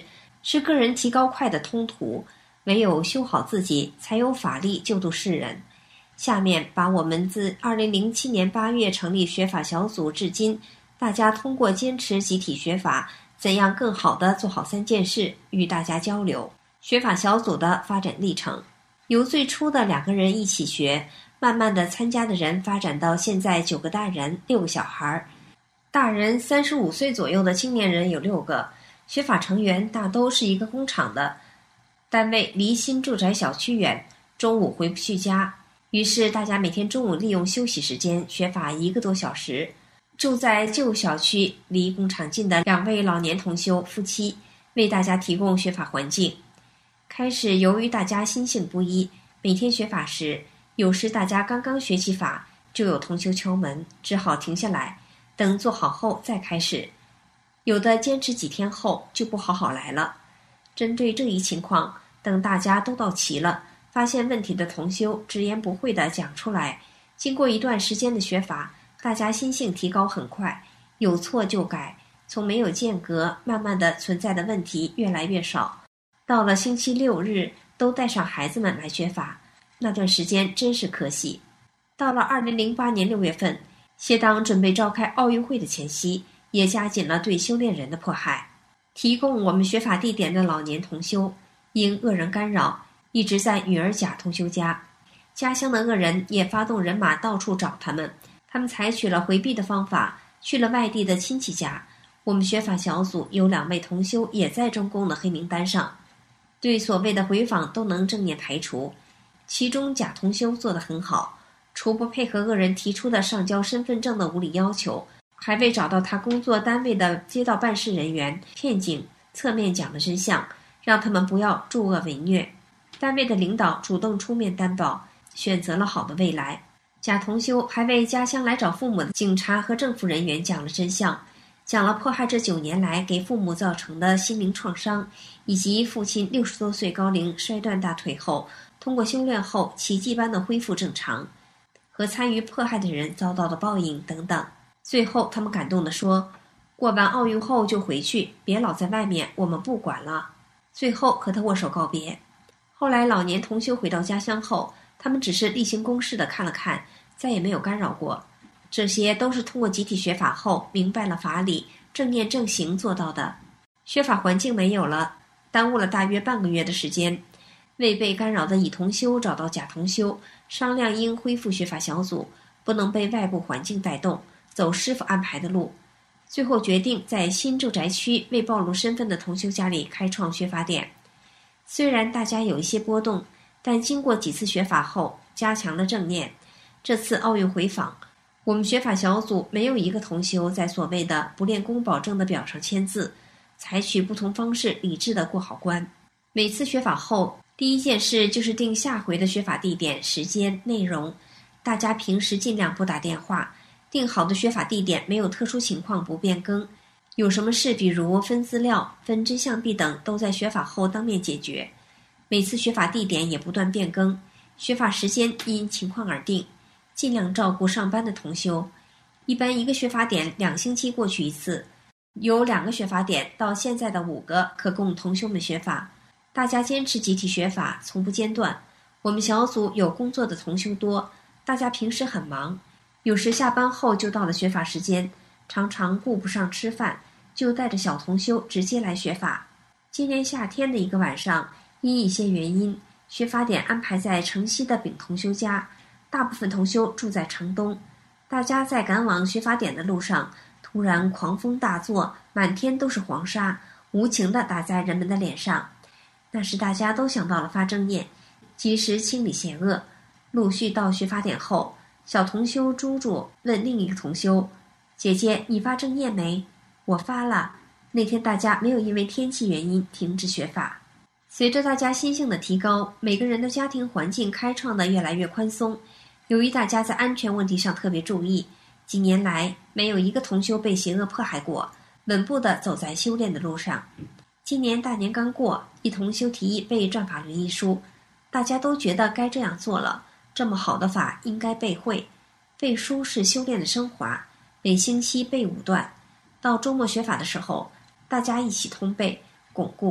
是个人提高快的通途，唯有修好自己，才有法力救度世人。下面把我们自二零零七年八月成立学法小组至今，大家通过坚持集体学法，怎样更好地做好三件事，与大家交流。学法小组的发展历程，由最初的两个人一起学，慢慢的参加的人发展到现在九个大人，六个小孩。大人三十五岁左右的青年人有六个。学法成员大都是一个工厂的，单位离新住宅小区远，中午回不去家，于是大家每天中午利用休息时间学法一个多小时。住在旧小区离工厂近的两位老年同修夫妻为大家提供学法环境。开始由于大家心性不一，每天学法时，有时大家刚刚学起法，就有同修敲门，只好停下来，等做好后再开始。有的坚持几天后就不好好来了。针对这一情况，等大家都到齐了，发现问题的同修直言不讳地讲出来。经过一段时间的学法，大家心性提高很快，有错就改，从没有间隔，慢慢的存在的问题越来越少。到了星期六日，都带上孩子们来学法，那段时间真是可喜。到了二零零八年六月份，协党准备召开奥运会的前夕，也加紧了对修炼人的迫害。提供我们学法地点的老年同修，因恶人干扰，一直在女儿甲同修家。家乡的恶人也发动人马到处找他们，他们采取了回避的方法，去了外地的亲戚家。我们学法小组有两位同修也在中共的黑名单上，对所谓的回访都能正面排除。其中甲同修做得很好，除不配合恶人提出的上交身份证的无理要求，还未找到他工作单位的街道办事人员骗警，侧面讲了真相，让他们不要助恶为虐。单位的领导主动出面担保，选择了好的未来。甲同修还为家乡来找父母的警察和政府人员讲了真相，讲了迫害这九年来给父母造成的心灵创伤，以及父亲六十多岁高龄摔断大腿后，通过修炼后奇迹般的恢复正常，和参与迫害的人遭到的报应等等。最后他们感动地说，过完奥运后就回去，别老在外面，我们不管了。最后和他握手告别。后来老年同修回到家乡后，他们只是例行公事的看了看，再也没有干扰过。这些都是通过集体学法后明白了法理，正念正行做到的。学法环境没有了，耽误了大约半个月的时间。未被干扰的乙同修找到甲同修，商量应恢复学法小组，不能被外部环境带动，走师傅安排的路。最后决定在新住宅区未暴露身份的同修家里开创学法点。虽然大家有一些波动，但经过几次学法后加强了正念。这次奥运回访，我们学法小组没有一个同修在所谓的不练功保证的表上签字，采取不同方式理智的过好关。每次学法后，第一件事就是定下回的学法地点、时间、内容。大家平时尽量拨打电话，定好的学法地点没有特殊情况不变更。有什么事，比如分资料、分真相币等，都在学法后当面解决。每次学法地点也不断变更，学法时间因情况而定，尽量照顾上班的同修。一般一个学法点两星期过去一次，有两个学法点到现在的五个可供同修们学法。大家坚持集体学法，从不间断。我们小组有工作的同修多，大家平时很忙，有时下班后就到了学法时间，常常顾不上吃饭，就带着小同修直接来学法。今年夏天的一个晚上，因一些原因，学法点安排在城西的丙同修家，大部分同修住在城东。大家在赶往学法点的路上，突然狂风大作，满天都是黄沙，无情地打在人们的脸上。那时大家都想到了发正念，及时清理邪恶。陆续到学法点后，小同修朱朱问另一个同修，姐姐你发正念没？我发了。那天大家没有因为天气原因停止学法。随着大家心性的提高，每个人的家庭环境开创的越来越宽松。由于大家在安全问题上特别注意，几年来没有一个同修被邪恶迫害过，稳步地走在修炼的路上。今年大年刚过，一同修提议背转法轮一书，大家都觉得该这样做了，这么好的法应该背会。背书是修炼的升华，每星期背五段，到周末学法的时候，大家一起通背巩固。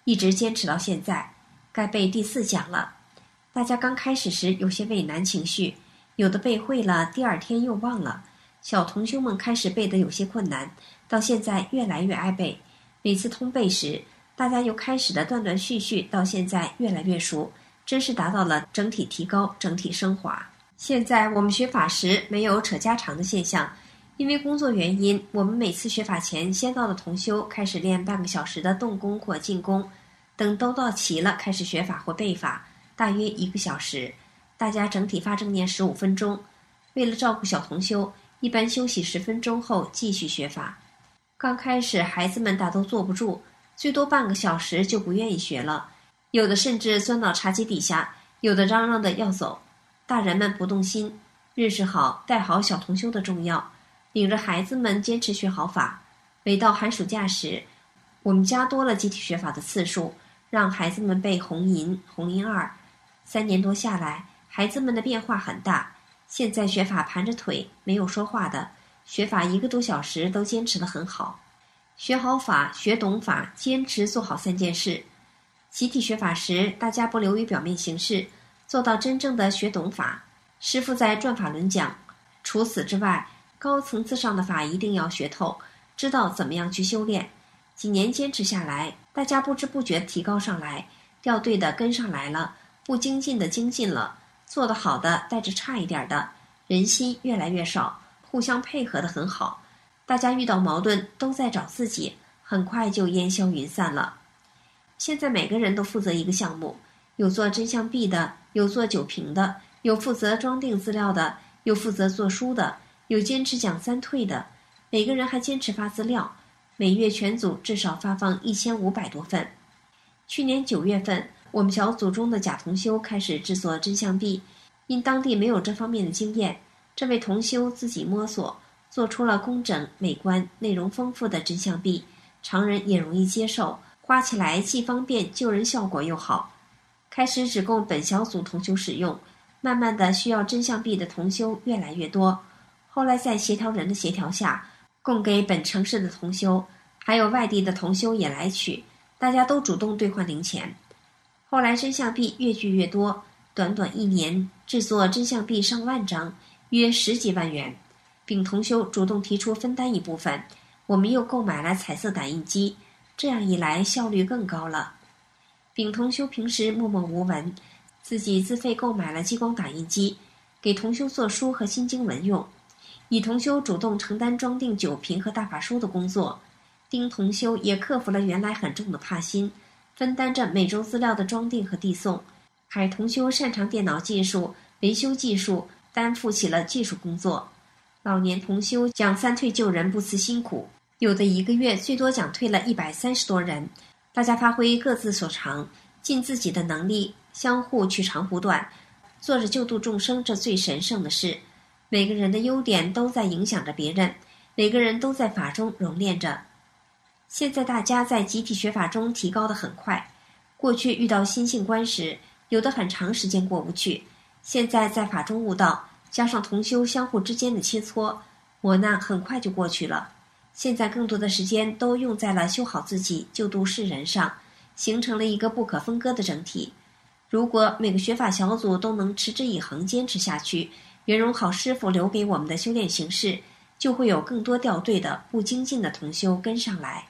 一直坚持到现在，该背第四讲了。大家刚开始时有些畏难情绪，有的背会了，第二天又忘了。小同修们开始背得有些困难，到现在越来越爱背。每次通背时，大家又开始的断断续续，到现在越来越熟，真是达到了整体提高、整体升华。现在我们学法时没有扯家常的现象，因为工作原因，我们每次学法前先到的同修开始练半个小时的动功或静功，等都到齐了开始学法或背法，大约一个小时，大家整体发正念十五分钟。为了照顾小同修，一般休息十分钟后继续学法。刚开始孩子们大都坐不住，最多半个小时就不愿意学了，有的甚至钻到茶几底下，有的嚷嚷的要走。大人们不动心，认识好带好小同修的重要，领着孩子们坚持学好法。每到寒暑假时，我们加多了集体学法的次数，让孩子们背红吟、红吟二。三年多下来，孩子们的变化很大。现在学法盘着腿，没有说话的，学法一个多小时都坚持得很好。学好法、学懂法、坚持做好三件事。集体学法时，大家不流于表面形式，做到真正的学懂法。师父在转法轮讲，除此之外，高层次上的法一定要学透，知道怎么样去修炼。几年坚持下来，大家不知不觉提高上来，掉队的跟上来了，不精进的精进了，做得好的带着差一点的，人心越来越少，互相配合得很好。大家遇到矛盾都在找自己，很快就烟消云散了。现在每个人都负责一个项目，有做真相币的，有做酒瓶的，有负责装订资料的，有负责做书的，有坚持讲三退的，每个人还坚持发资料，每月全组至少发放一千五百多份。去年九月份，我们小组中的贾同修开始制作真相币，因当地没有这方面的经验，这位同修自己摸索，做出了工整、美观、内容丰富的真相币，常人也容易接受，花起来既方便，救人效果又好。开始只供本小组同修使用，慢慢的需要真相币的同修越来越多，后来在协调人的协调下，供给本城市的同修，还有外地的同修也来取，大家都主动兑换零钱。后来真相币越聚越多，短短一年制作真相币上万张，约十几万元。丙同修主动提出分担一部分，我们又购买了彩色打印机，这样一来效率更高了。丙同修平时默默无闻，自己自费购买了激光打印机，给同修做书和心经文用。乙同修主动承担装订酒瓶和大法书的工作，丁同修也克服了原来很重的怕心，分担着每周资料的装订和递送。海同修擅长电脑技术、维修技术，担负起了技术工作。老年同修讲三退救人不辞辛苦，有的一个月最多讲退了一百三十多人，大家发挥各自所长，尽自己的能力，相互取长补短，做着救度众生这最神圣的事。每个人的优点都在影响着别人，每个人都在法中熔炼着。现在大家在集体学法中提高得很快，过去遇到心性关时，有的很长时间过不去，现在在法中悟道，加上同修相互之间的切磋磨难，很快就过去了。现在更多的时间都用在了修好自己、救度世人上，形成了一个不可分割的整体。如果每个学法小组都能持之以恒坚持下去，圆融好师父留给我们的修炼形式，就会有更多掉队的不精进的同修跟上来。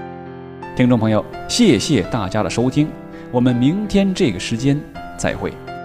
听众朋友，谢谢大家的收听，我们明天这个时间再会。